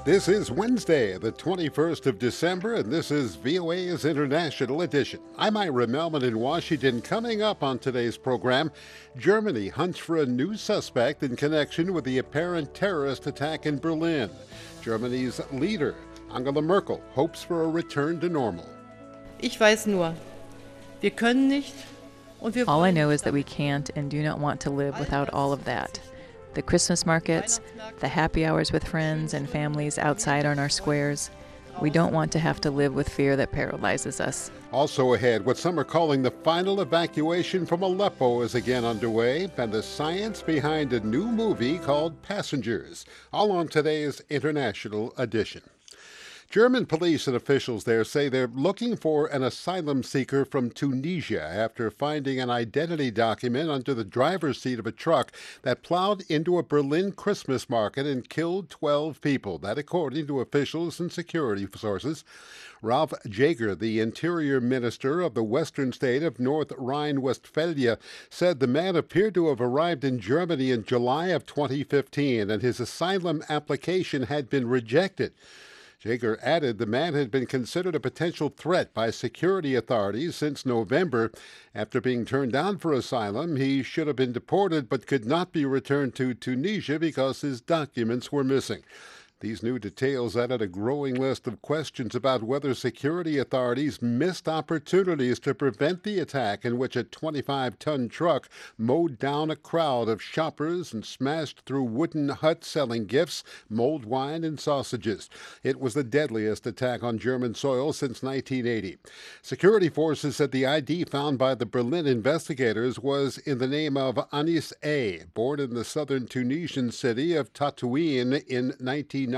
This is Wednesday, the 21st of December, and this is VOA's International Edition. I'm Ira Melman in Washington. Coming up on today's program, Germany hunts for a new suspect in connection with the apparent terrorist attack in Berlin. Germany's leader, Angela Merkel, hopes for a return to normal. Ich weiß nur, wir können nicht und wir All I know is that we can't and do not want to live without all of that. The Christmas markets, the happy hours with friends and families outside on our squares. We don't want to have to live with fear that paralyzes us. Also ahead, what some are calling the final evacuation from Aleppo is again underway, and the science behind a new movie called Passengers, all on today's International Edition. German police and officials there say they're looking for an asylum seeker from Tunisia after finding an identity document under the driver's seat of a truck that plowed into a Berlin Christmas market and killed 12 people. That according to officials and security sources. Ralph Jaeger, the interior minister of the western state of North Rhine-Westphalia, said the man appeared to have arrived in Germany in July of 2015 and his asylum application had been rejected. Jaeger added the man had been considered a potential threat by security authorities since November. After being turned down for asylum, he should have been deported but could not be returned to Tunisia because his documents were missing. These new details added a growing list of questions about whether security authorities missed opportunities to prevent the attack in which a 25-ton truck mowed down a crowd of shoppers and smashed through wooden huts selling gifts, mulled wine, and sausages. It was the deadliest attack on German soil since 1980. Security forces said the ID found by the Berlin investigators was in the name of Anis A., born in the southern Tunisian city of Tatouine in 1992.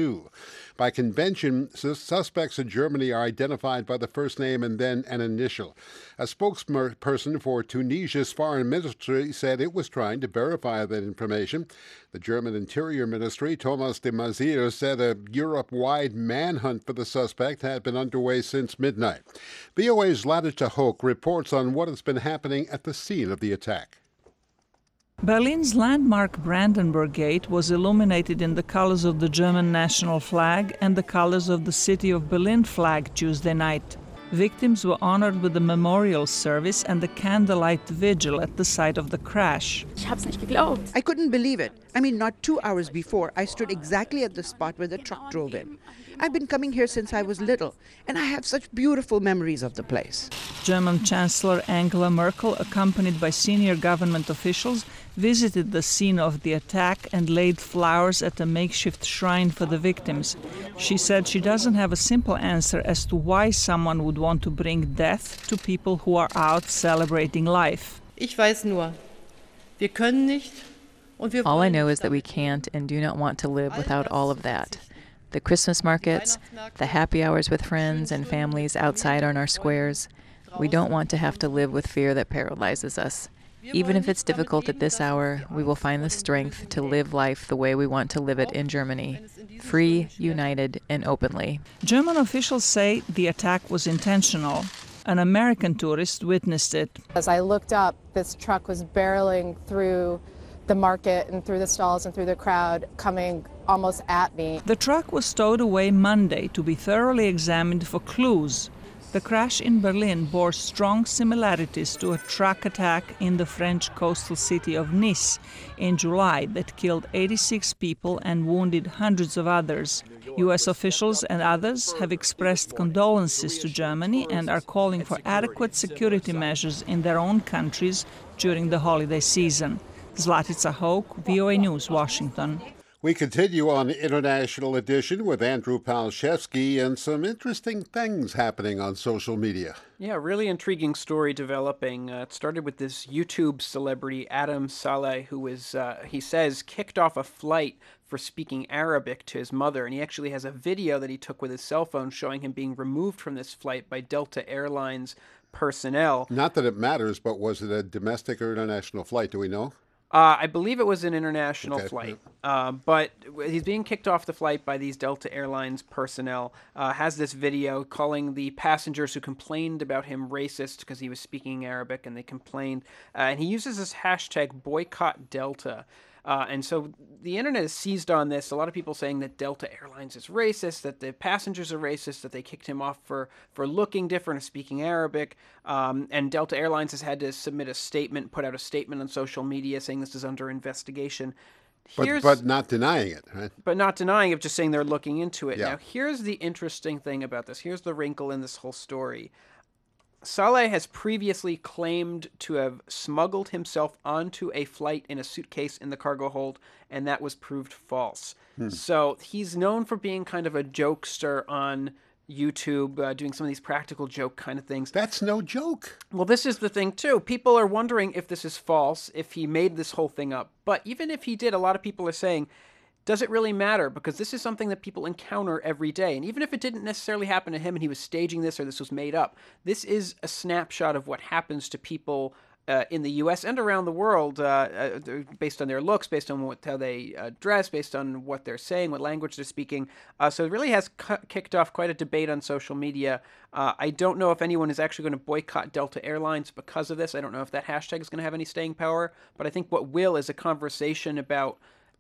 By convention, suspects in Germany are identified by the first name and then an initial. A spokesperson for Tunisia's foreign ministry said it was trying to verify that information. The German Interior Ministry, Thomas de Maizière, said a Europe-wide manhunt for the suspect had been underway since midnight. VOA's Ladija Hoke reports on what has been happening at the scene of the attack. Berlin's landmark Brandenburg Gate was illuminated in the colors of the German national flag and the colors of the City of Berlin flag Tuesday night. Victims were honored with a memorial service and a candlelight vigil at the site of the crash. I couldn't believe it. Not 2 hours before, I stood exactly at the spot where the truck drove in. I've been coming here since I was little, and I have such beautiful memories of the place. German Chancellor Angela Merkel, accompanied by senior government officials, visited the scene of the attack and laid flowers at a makeshift shrine for the victims. She said she doesn't have a simple answer as to why someone would want to bring death to people who are out celebrating life. Ich weiß nur, wir können nicht und wir All I know is that we can't and do not want to live without all of that. The Christmas markets, the happy hours with friends and families outside on our squares. We don't want to have to live with fear that paralyzes us. Even if it's difficult at this hour, we will find the strength to live life the way we want to live it in Germany, free, united, and openly. German officials say the attack was intentional. An American tourist witnessed it. As I looked up, this truck was barreling through the market and through the stalls and through the crowd, coming almost at me. The truck was stowed away Monday to be thoroughly examined for clues. The crash in Berlin bore strong similarities to a truck attack in the French coastal city of Nice in July that killed 86 people and wounded hundreds of others. U.S. officials and others have expressed condolences to Germany and are calling for adequate security measures in their own countries during the holiday season. Zlatica Hoke, VOA News, Washington. We continue on International Edition with Andrew Palczewski and some interesting things happening on social media. Yeah, really intriguing story developing. It started with this YouTube celebrity, Adam Saleh, who was, he says, kicked off a flight for speaking Arabic to his mother. And he actually has a video that he took with his cell phone showing him being removed from this flight by Delta Airlines personnel. Not that it matters, but was it a domestic or international flight? Do we know? I believe it was an international flight, but he's being kicked off the flight by these Delta Airlines personnel, has this video calling the passengers who complained about him racist because he was speaking Arabic and they complained, and he uses this hashtag boycott Delta. And so the internet has seized on this. A lot of people saying that Delta Airlines is racist, that the passengers are racist, that they kicked him off for looking different and speaking Arabic. And Delta Airlines has had to put out a statement on social media saying this is under investigation. But not denying it, right? But not denying it, just saying they're looking into it. Yeah. Now, here's the interesting thing about this. Here's the wrinkle in this whole story. Saleh has previously claimed to have smuggled himself onto a flight in a suitcase in the cargo hold, and that was proved false. So he's known for being kind of a jokester on YouTube, doing some of these practical joke kind of things. That's no joke. Well, this is the thing, too. People are wondering if this is false, if he made this whole thing up. But even if he did, a lot of people are saying, does it really matter? Because this is something that people encounter every day. And even if it didn't necessarily happen to him and he was staging this or this was made up, this is a snapshot of what happens to people in the U.S. and around the world based on their looks, based on how they dress, based on what they're saying, what language they're speaking. So it really has kicked off quite a debate on social media. I don't know if anyone is actually going to boycott Delta Airlines because of this. I don't know if that hashtag is going to have any staying power. But I think what will is a conversation about,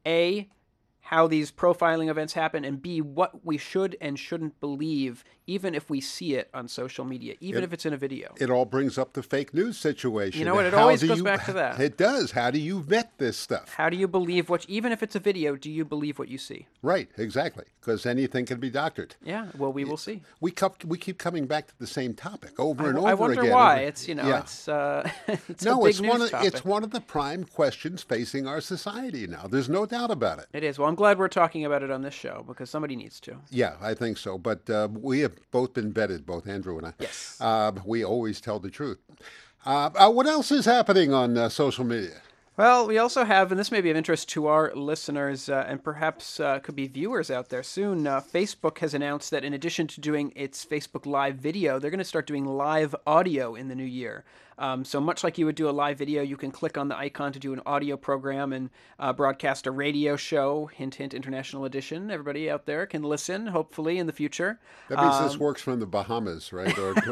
A, how these profiling events happen, and B, what we should and shouldn't believe, even if we see it on social media, even if it's in a video. It all brings up the fake news situation. You know what? It always goes back to that. It does. How do you vet this stuff? How do you believe even if it's a video, do you believe what you see? Right, exactly, because anything can be doctored. Yeah, well, we will see. We keep coming back to the same topic over and over again. I wonder why. It's it's a big news topic. It's one of the prime questions facing our society now. There's no doubt about it. It is. Well, I'm glad we're talking about it on this show because somebody needs to. Yeah, I think so. But we have both been vetted, both Andrew and I. Yes. We always tell the truth. What else is happening on social media? Well, we also have, and this may be of interest to our listeners and perhaps could be viewers out there soon, Facebook has announced that in addition to doing its Facebook Live video, they're going to start doing live audio in the new year. So much like you would do a live video, you can click on the icon to do an audio program and broadcast a radio show, hint, hint, international edition. Everybody out there can listen, hopefully, in the future. That means this works from the Bahamas, right?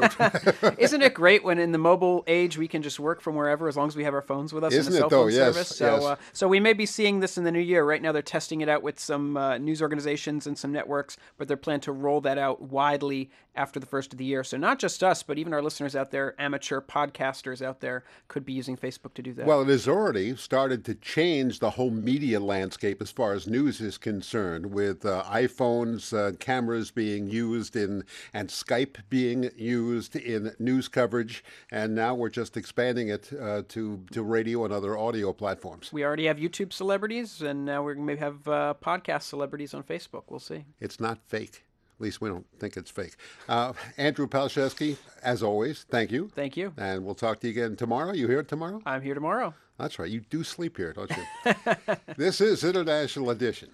Isn't it great when in the mobile age we can just work from wherever as long as we have our phones with us in a cell phone service? So, so we may be seeing this in the new year. Right now they're testing it out with some news organizations and some networks, but they're planning to roll that out widely after the first of the year. So not just us, but even our listeners out there, amateur podcasters out there, could be using Facebook to do that. Well, it has already started to change the whole media landscape as far as news is concerned, with iPhones, cameras being used and Skype being used in news coverage. And now we're just expanding it to radio and other audio platforms. We already have YouTube celebrities, and now we're going to have podcast celebrities on Facebook. We'll see. It's not fake. At least we don't think it's fake. Andrew Palczewski, as always, thank you. Thank you. And we'll talk to you again tomorrow. You here tomorrow? I'm here tomorrow. That's right. You do sleep here, don't you? This is International Edition.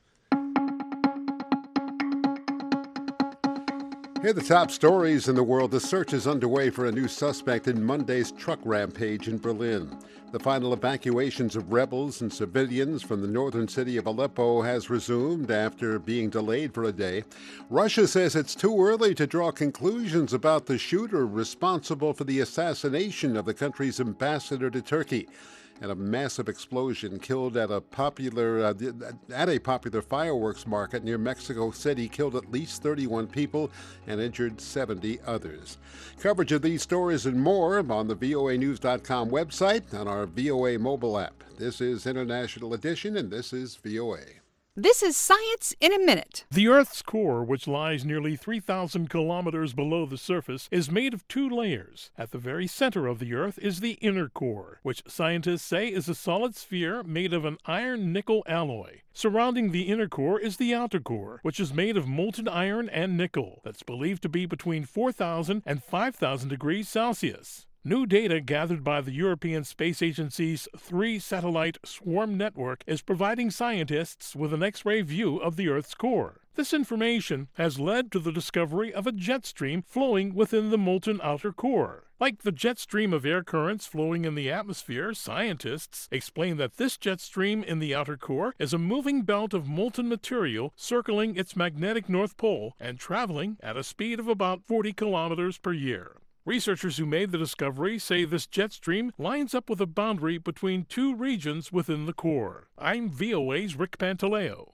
Here are the top stories in the world. The search is underway for a new suspect in Monday's truck rampage in Berlin. The final evacuations of rebels and civilians from the northern city of Aleppo has resumed after being delayed for a day. Russia says it's too early to draw conclusions about the shooter responsible for the assassination of the country's ambassador to Turkey. And a massive explosion killed at a popular fireworks market near Mexico City killed at least 31 people and injured 70 others. Coverage of these stories and more on the voanews.com website and our VOA mobile app. This is International Edition, and this is VOA. This is Science in a Minute. The Earth's core, which lies nearly 3,000 kilometers below the surface, is made of two layers. At the very center of the Earth is the inner core, which scientists say is a solid sphere made of an iron-nickel alloy. Surrounding the inner core is the outer core, which is made of molten iron and nickel, that's believed to be between 4,000 and 5,000 degrees Celsius. New data gathered by the European Space Agency's 3-satellite swarm network is providing scientists with an X-ray view of the Earth's core. This information has led to the discovery of a jet stream flowing within the molten outer core. Like the jet stream of air currents flowing in the atmosphere, scientists explain that this jet stream in the outer core is a moving belt of molten material circling its magnetic north pole and traveling at a speed of about 40 kilometers per year. Researchers who made the discovery say this jet stream lines up with a boundary between two regions within the core. I'm VOA's Rick Pantaleo.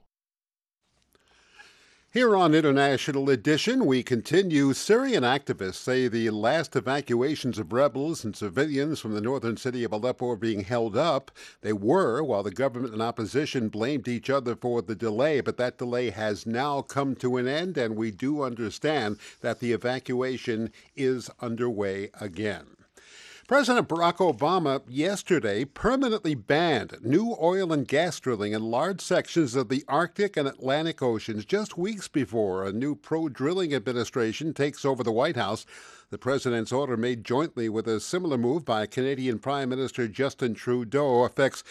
Here on International Edition, we continue. Syrian activists say the last evacuations of rebels and civilians from the northern city of Aleppo are being held up. They were, while the government and opposition blamed each other for the delay, but that delay has now come to an end, and we do understand that the evacuation is underway again. President Barack Obama yesterday permanently banned new oil and gas drilling in large sections of the Arctic and Atlantic Oceans just weeks before a new pro-drilling administration takes over the White House. The president's order, made jointly with a similar move by Canadian Prime Minister Justin Trudeau, affects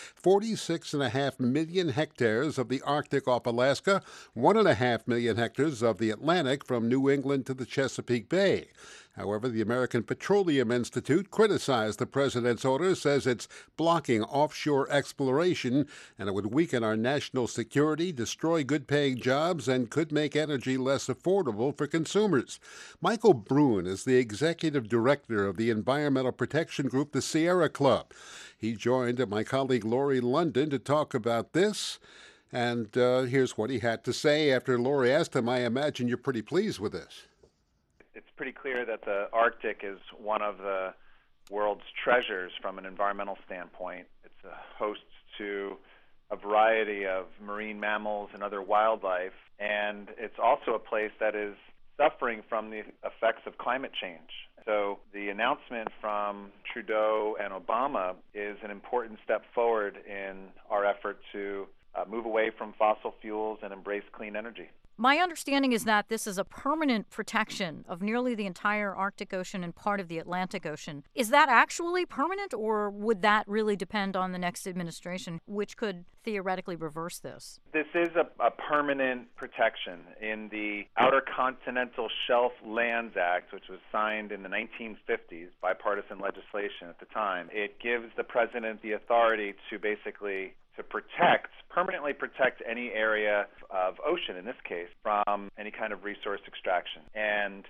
46.5 million hectares of the Arctic off Alaska, 1.5 million hectares of the Atlantic from New England to the Chesapeake Bay. However, the American Petroleum Institute criticized the president's order, says it's blocking offshore exploration and it would weaken our national security, destroy good-paying jobs, and could make energy less affordable for consumers. Michael Bruin is the executive director of the environmental protection group, the Sierra Club. He joined my colleague Lori London to talk about this, and here's what he had to say after Lori asked him. I imagine you're pretty pleased with this. It's pretty clear that the Arctic is one of the world's treasures from an environmental standpoint. It's a host to a variety of marine mammals and other wildlife, and it's also a place that is suffering from the effects of climate change. So the announcement from Trudeau and Obama is an important step forward in our effort to move away from fossil fuels and embrace clean energy. My understanding is that this is a permanent protection of nearly the entire Arctic Ocean and part of the Atlantic Ocean. Is that actually permanent, or would that really depend on the next administration, which could theoretically reverse this? This is a permanent protection. In the Outer Continental Shelf Lands Act, which was signed in the 1950s, bipartisan legislation at the time, it gives the president the authority to basically permanently protect any area of ocean, in this case, from any kind of resource extraction. And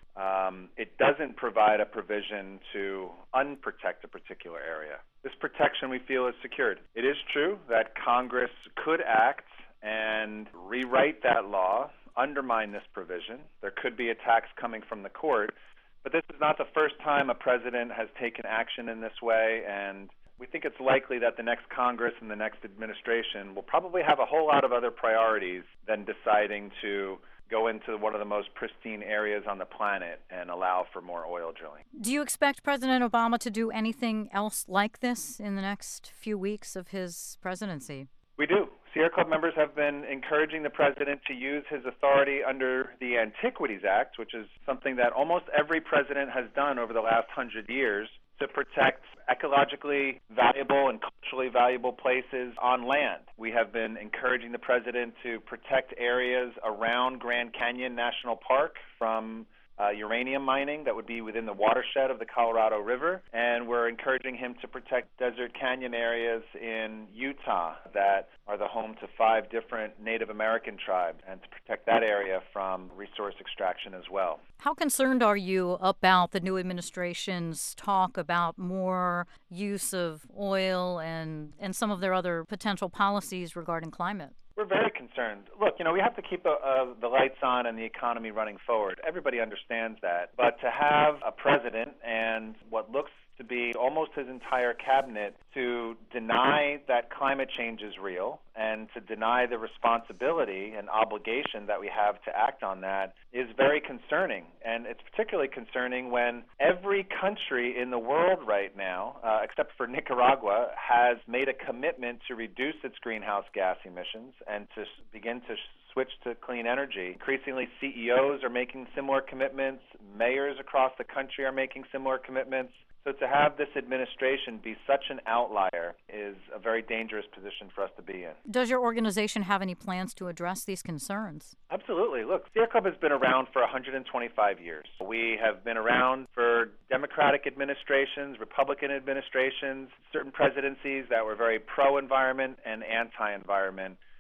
it doesn't provide a provision to unprotect a particular area. This protection, we feel, is secured. It is true that Congress could act and rewrite that law, undermine this provision. There could be attacks coming from the court, but this is not the first time a president has taken action in this way, and we think it's likely that the next Congress and the next administration will probably have a whole lot of other priorities than deciding to go into one of the most pristine areas on the planet and allow for more oil drilling. Do you expect President Obama to do anything else like this in the next few weeks of his presidency? We do. Sierra Club members have been encouraging the president to use his authority under the Antiquities Act, which is something that almost every president has done over the last 100 years, to protect ecologically valuable and culturally valuable places on land. We have been encouraging the president to protect areas around Grand Canyon National Park from uranium mining that would be within the watershed of the Colorado River, and we're encouraging him to protect desert canyon areas in Utah that are the home to 5 different Native American tribes, and to protect that area from resource extraction as well. How concerned are you about the new administration's talk about more use of oil and some of their other potential policies regarding climate? We're very concerned. Look, we have to keep the lights on and the economy running forward. Everybody understands that. But to have a president and what looks to be almost his entire cabinet to deny that climate change is real and to deny the responsibility and obligation that we have to act on that is very concerning. And it's particularly concerning when every country in the world right now, except for Nicaragua, has made a commitment to reduce its greenhouse gas emissions and to begin to switch to clean energy. Increasingly, CEOs are making similar commitments. Mayors across the country are making similar commitments. So to have this administration be such an outlier is a very dangerous position for us to be in. Does your organization have any plans to address these concerns? Absolutely. Look, Sierra Club has been around for 125 years. We have been around for Democratic administrations, Republican administrations, certain presidencies that were very pro-environment and anti-environment.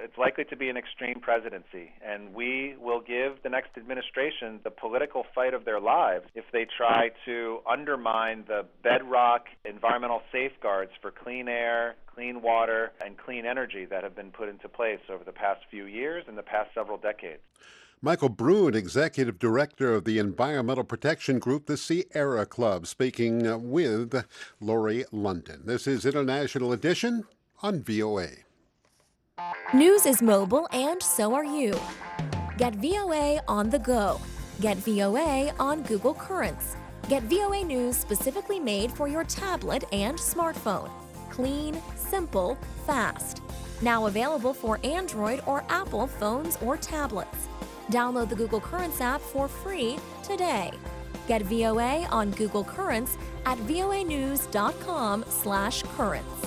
It's likely to be an extreme presidency, and we will give the next administration the political fight of their lives if they try to undermine the bedrock environmental safeguards for clean air, clean water, and clean energy that have been put into place over the past few years and the past several decades. Michael Brune, Executive Director of the environmental protection group, the Sierra Club, speaking with Lori London. This is International Edition on VOA. News is mobile, and so are you. Get VOA on the go. Get VOA on Google Currents. Get VOA News specifically made for your tablet and smartphone. Clean, simple, fast. Now available for Android or Apple phones or tablets. Download the Google Currents app for free today. Get VOA on Google Currents at voanews.com/currents.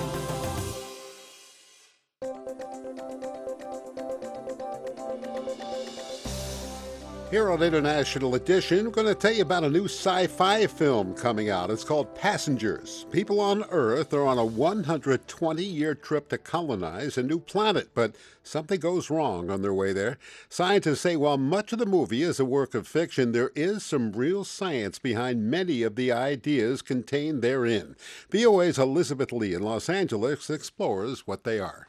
Here on International Edition, we're going to tell you about a new sci-fi film coming out. It's called Passengers. People on Earth are on a 120-year trip to colonize a new planet, but something goes wrong on their way there. Scientists say while much of the movie is a work of fiction, there is some real science behind many of the ideas contained therein. VOA's Elizabeth Lee in Los Angeles explores what they are.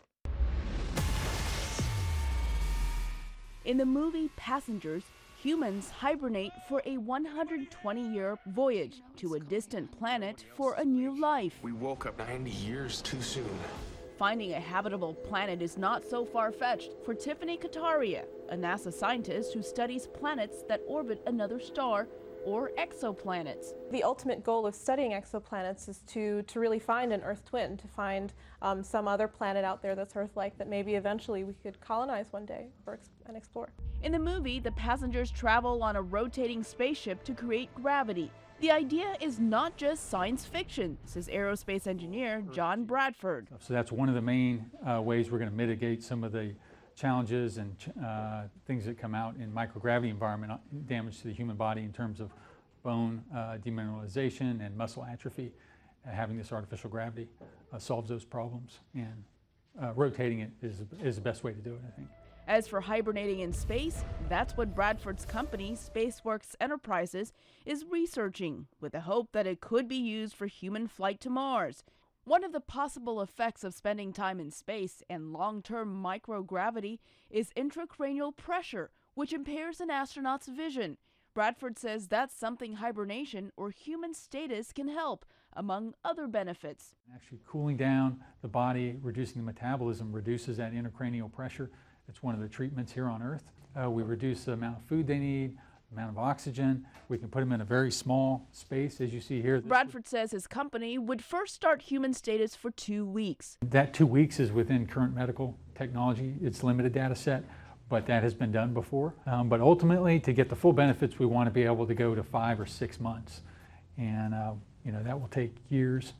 In the movie Passengers, humans hibernate for a 120-year voyage to a distant planet for a new life. We woke up 90 years too soon. Finding a habitable planet is not so far-fetched for Tiffany Kataria, a NASA scientist who studies planets that orbit another star, or exoplanets. The ultimate goal of studying exoplanets is to really find an Earth twin, to find some other planet out there that's Earth-like that maybe eventually we could colonize one day and explore. In the movie, the passengers travel on a rotating spaceship to create gravity. The idea is not just science fiction, says aerospace engineer John Bradford. So that's one of the main ways we're going to mitigate some of the challenges and things that come out in microgravity environment, damage to the human body in terms of bone demineralization and muscle atrophy. Having this artificial gravity solves those problems, and rotating it is the best way to do it, I think. As for hibernating in space, that's what Bradford's company, SpaceWorks Enterprises, is researching, with the hope that it could be used for human flight to Mars. One of the possible effects of spending time in space and long-term microgravity is intracranial pressure, which impairs an astronaut's vision. Bradford says that's something hibernation or human status can help, among other benefits. Actually cooling down the body, reducing the metabolism, reduces that intracranial pressure. It's one of the treatments here on Earth. We reduce the amount of food they need, amount of oxygen. We can put them in a very small space, as you see here. Bradford says his company would first start human status for 2 weeks. That 2 weeks is within current medical technology. It's limited data set, but that has been done before. But ultimately, to get the full benefits, we want to be able to go to 5 or 6 months. And that will take years,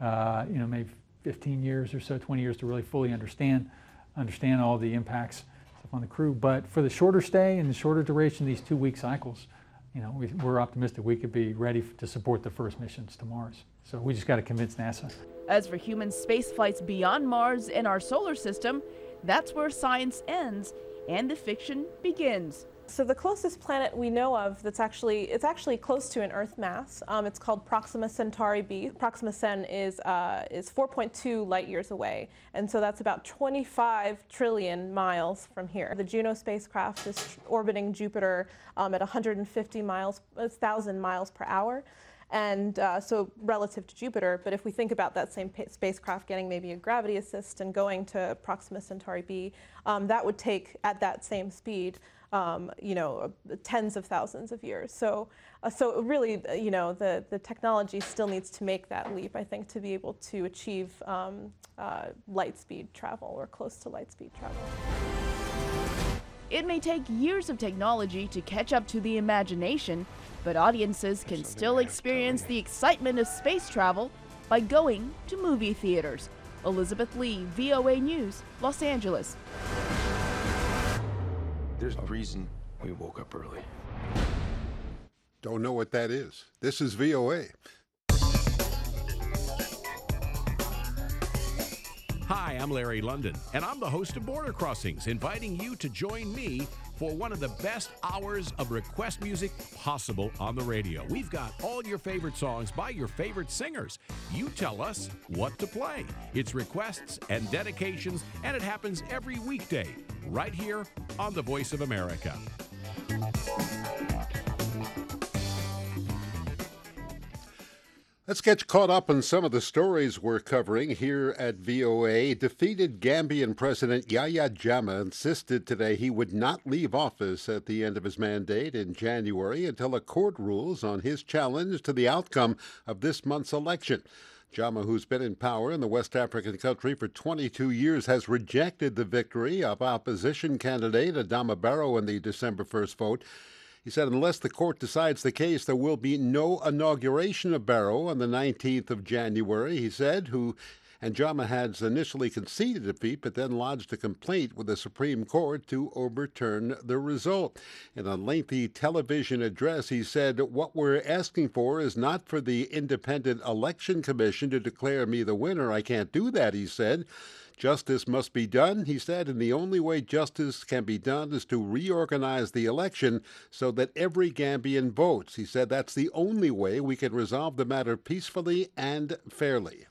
maybe 15 years or so, 20 years to really fully understand all the impacts on the crew. But for the shorter stay and the shorter duration, these 2-week cycles, we're optimistic we could be ready to support the first missions to Mars. So we just got to convince NASA. As for human space flights beyond Mars and our solar system, that's where science ends and the fiction begins. So the closest planet we know of it's actually close to an Earth mass. It's called Proxima Centauri b. Proxima Cen is 4.2 light years away, and so that's about 25 trillion miles from here. The Juno spacecraft is orbiting Jupiter at 1,000 miles per hour. And so relative to Jupiter, but if we think about that same spacecraft getting maybe a gravity assist and going to Proxima Centauri b, that would take, at that same speed, tens of thousands of years. So really, the technology still needs to make that leap, I think, to be able to achieve light speed travel or close to light speed travel. It may take years of technology to catch up to the imagination, but audiences can still experience the excitement of space travel by going to movie theaters. Elizabeth Lee, VOA News, Los Angeles. There's a reason we woke up early. Don't know what that is. This is VOA. Hi, I'm Larry London, and I'm the host of Border Crossings, inviting you to join me for one of the best hours of request music possible on the radio. We've got all your favorite songs by your favorite singers. You tell us what to play. It's requests and dedications, and it happens every weekday right here on the Voice of America. Let's get caught up on some of the stories we're covering here at VOA. Defeated Gambian President Yahya Jammeh insisted today he would not leave office at the end of his mandate in January until a court rules on his challenge to the outcome of this month's election. Jammeh, who's been in power in the West African country for 22 years, has rejected the victory of opposition candidate Adama Barrow in the December 1st vote. He said unless the court decides the case, there will be no inauguration of Barrow on the 19th of January, he said, and Jammeh had initially conceded defeat, but then lodged a complaint with the Supreme Court to overturn the result. In a lengthy television address, he said, "What we're asking for is not for the Independent Election Commission to declare me the winner. I can't do that," he said. Justice must be done, he said, and the only way justice can be done is to reorganize the election so that every Gambian votes. He said that's the only way we can resolve the matter peacefully and fairly.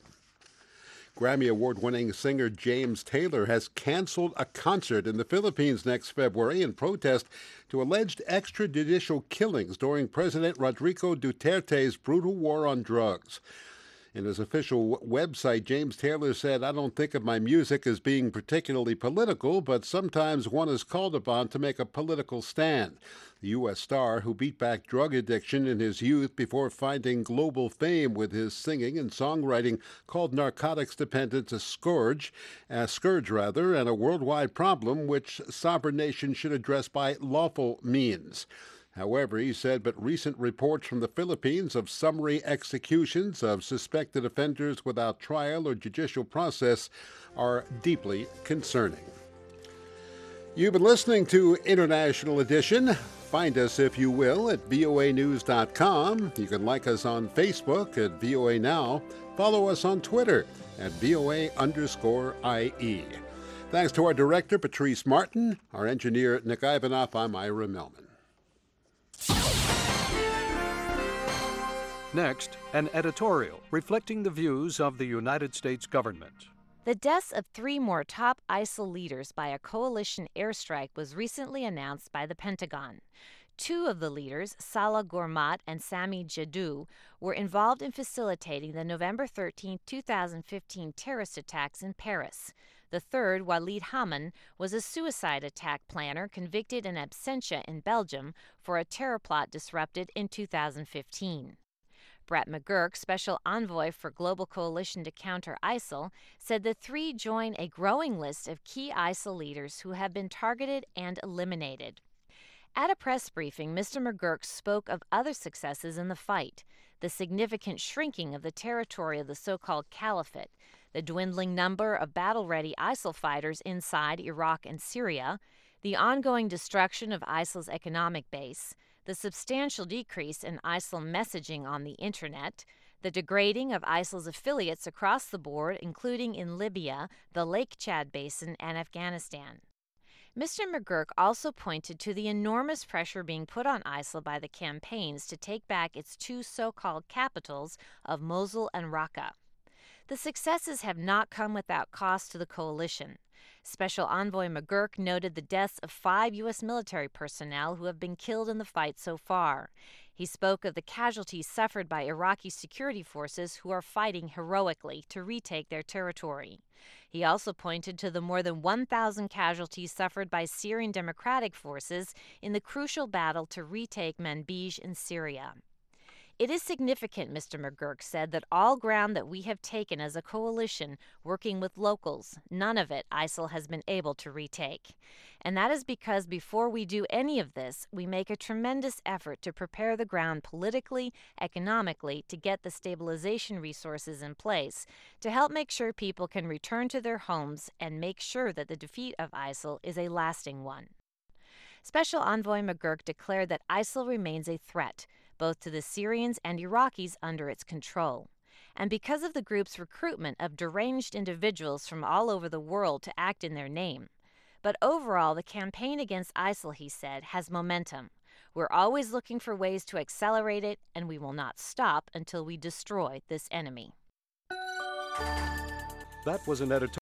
Grammy Award-winning singer James Taylor has canceled a concert in the Philippines next February in protest to alleged extrajudicial killings during President Rodrigo Duterte's brutal war on drugs. In his official website, James Taylor said, "I don't think of my music as being particularly political, but sometimes one is called upon to make a political stand." The U.S. star, who beat back drug addiction in his youth before finding global fame with his singing and songwriting, called narcotics dependence a scourge, and a worldwide problem which sovereign nations should address by lawful means. However, he said, but recent reports from the Philippines of summary executions of suspected offenders without trial or judicial process are deeply concerning. You've been listening to International Edition. Find us, if you will, at voanews.com. You can like us on Facebook at VOA Now. Follow us on Twitter at VOA_IE. Thanks to our director, Patrice Martin, our engineer, Nick Ivanoff. I'm Ira Melman. Next, an editorial reflecting the views of the United States government. The deaths of 3 more top ISIL leaders by a coalition airstrike was recently announced by the Pentagon. 2 of the leaders, Salah Gourmat and Sami Jadou, were involved in facilitating the November 13, 2015 terrorist attacks in Paris. The third, Walid Haman, was a suicide attack planner convicted in absentia in Belgium for a terror plot disrupted in 2015. Brett McGurk, Special Envoy for Global Coalition to Counter ISIL, said the 3 join a growing list of key ISIL leaders who have been targeted and eliminated. At a press briefing, Mr. McGurk spoke of other successes in the fight: the significant shrinking of the territory of the so-called caliphate, the dwindling number of battle-ready ISIL fighters inside Iraq and Syria, the ongoing destruction of ISIL's economic base, the substantial decrease in ISIL messaging on the Internet, the degrading of ISIL's affiliates across the board, including in Libya, the Lake Chad Basin, and Afghanistan. Mr. McGurk also pointed to the enormous pressure being put on ISIL by the campaigns to take back its 2 so-called capitals of Mosul and Raqqa. The successes have not come without cost to the coalition. Special Envoy McGurk noted the deaths of 5 U.S. military personnel who have been killed in the fight so far. He spoke of the casualties suffered by Iraqi security forces who are fighting heroically to retake their territory. He also pointed to the more than 1,000 casualties suffered by Syrian Democratic forces in the crucial battle to retake Manbij in Syria. It is significant, Mr. McGurk said, that all ground that we have taken as a coalition working with locals, none of it ISIL has been able to retake. And that is because before we do any of this, we make a tremendous effort to prepare the ground politically, economically, to get the stabilization resources in place, to help make sure people can return to their homes and make sure that the defeat of ISIL is a lasting one. Special Envoy McGurk declared that ISIL remains a threat, both to the Syrians and Iraqis under its control. and because of the group's recruitment of deranged individuals from all over the world to act in their name. But overall, the campaign against ISIL, he said, has momentum. We're always looking for ways to accelerate it, and we will not stop until we destroy this enemy. That was an editorial.